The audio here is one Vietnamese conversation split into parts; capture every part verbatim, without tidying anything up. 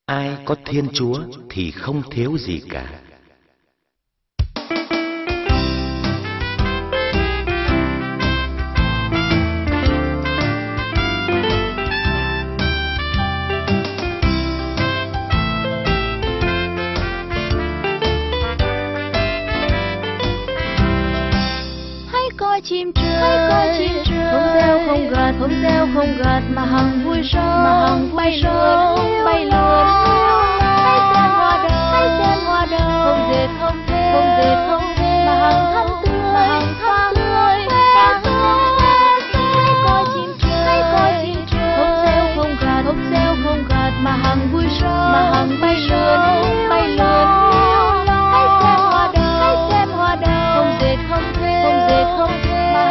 Ai có Thiên Chúa thì không thiếu gì cả. Chim trời, không reo không gật, không reo không gật mà hằng vui sướng, mà hằng bay lượn, bay lượn. Hãy xem hoa đời, hãy xem hoa đời, không dệt không thế, không dệt không thế mà hằng thắm tươi, mà hằng thắm tươi, khoe sắc. Hãy coi chim trời, hãy coi chim trời, không reo không gật, không reo không gật mà hằng vui sướng, mà hằng bay lượn, bay lượn. Hãy xem hoa đời, hãy xem hoa đời, không dệt không thế, không dệt không thế.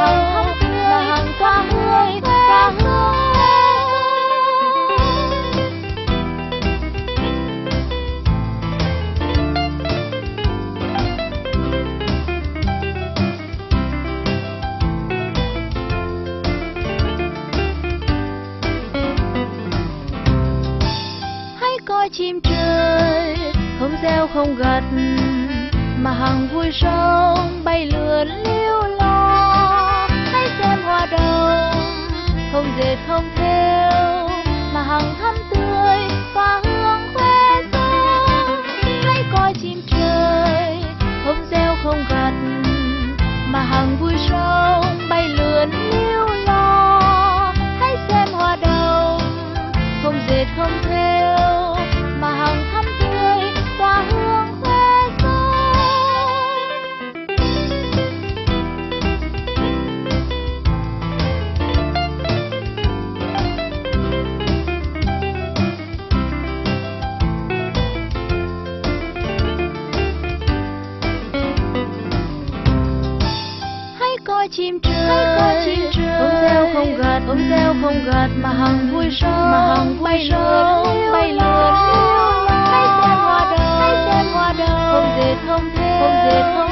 Chim trời không reo không gật mà hằng vui sống bay lượn liêu lo. Hãy xem hoa đồng không dệt không thêu mà hằng thắm tươi và hương khoe sắc. Hãy coi chim trời không reo không gật mà hằng vui sống bay lượn liêu lo. Hãy xem hoa đồng không dệt không thêu mà hằng thắm tươi và hương khoe sắc. Hãy coi chim trời, hãy coi chim trời, không reo không gật, không reo không gật mà hằng vui sống, mà hằng bay lượn, bay lượn. Hãy xem hoa đời, hãy xem hoa đời, không dệt không thế, không dệt không